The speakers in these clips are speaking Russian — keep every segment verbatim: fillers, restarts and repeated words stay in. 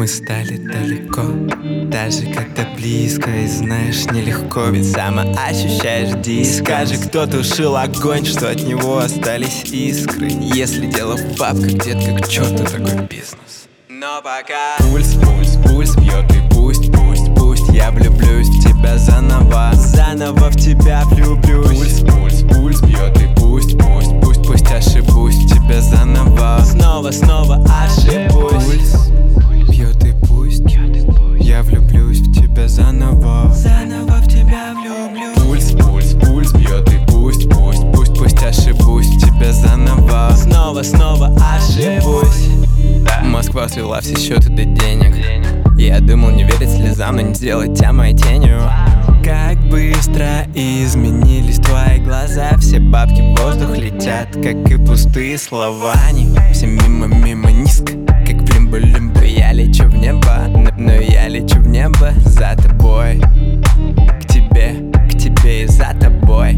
стали далеко, даже когда близко. И знаешь, нелегко, ведь сама ощущаешь диск. Скажи, кто тушил огонь, что от него остались искры. Если дело в бабках, детка, к черту такой бизнес. Но пока пульс, пульс, пульс бьет, и пусть, пусть, пусть я влюблюсь в тебя заново, заново в тебя влюблюсь. Пульс, пульс, пульс бьет, и пусть, пусть, пусть, пусть ошибусь в тебя заново, снова, снова ошибусь. Пульс бьет, и пусть я влюблюсь в тебя заново, заново в тебя влюблюсь. Пульс, пульс, пульс бьет, и пусть, пусть, пусть, пусть ошибусь в тебя заново, снова, снова ошибусь. Москва свела все счеты до денег. Я думал не верить слезам, но не сделать тебя моей тенью. Как быстро изменились твои глаза. Все бабки в воздух летят, как и пустые слова. Они все мимо, мимо, низко, как в лимбо-лимбо. Я лечу в небо, но, но я лечу в небо за тобой. К тебе, к тебе и за тобой.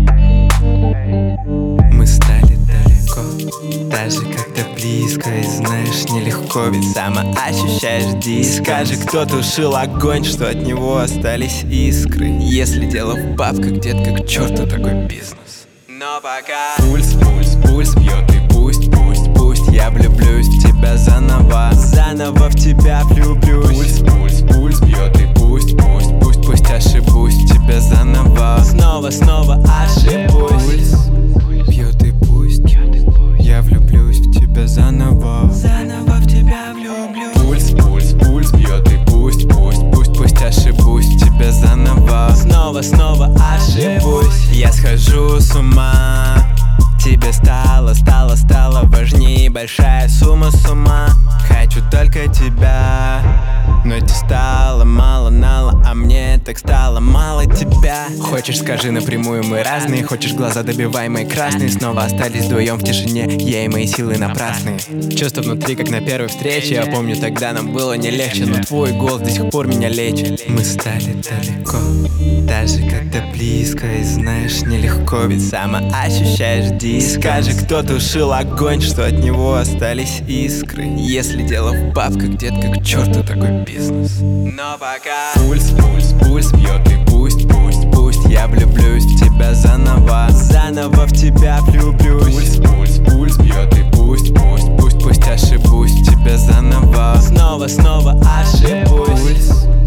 Мы стали далеко, даже когда близко. И знаешь, нелегко, ведь сама ощущаешь диск. Скажи, кто тушил огонь, что от него остались искры. Если дело в бабках, детка, к черту такой бизнес. Но пока пульс, пульс, пульс бьет, и пусть, пусть, пусть я влюблюсь в тебя заново, заново в тебя влюблюсь. Пульс, пульс, пульс бьет, и пусть, пусть, пусть, пусть ошибусь в тебя заново, снова, снова ошибусь. Пульс бьет, и пусть я влюблюсь в тебя заново, заново в тебя влюблюсь. Пульс, пульс, пульс бьет, и пусть, пусть, пусть, пусть ошибусь в тебя заново, снова, снова ошибусь. Я схожу с ума, тебе стало, стало, стало важнее большая сумма с ума. Хочу только тебя, но тебе стало мало нала, а мне так стало мало тебя. Хочешь, скажи напрямую, мы разные. Хочешь, глаза добивай мои красные. Снова остались вдвоем в тишине, я и мои силы напрасные. Чувства внутри, как на первой встрече. Я помню, тогда нам было не легче, но твой голос до сих пор меня лечит. Мы стали далеко, даже когда близко. И знаешь, нелегко, ведь сама ощущаешь диск. Скажи, кто тушил огонь, что от него остались искры. Если дело в бабках, детка, к черту такой бизнес. Но пока пульс, пульс, пульс бьет, и пусть, пусть, пусть я влюблюсь в тебя заново, заново в тебя влюблюсь. Пульс, пульс, пульс бьет, и пусть, пусть, пусть, пусть ошибусь в тебя заново, снова, снова ошибусь. Пульс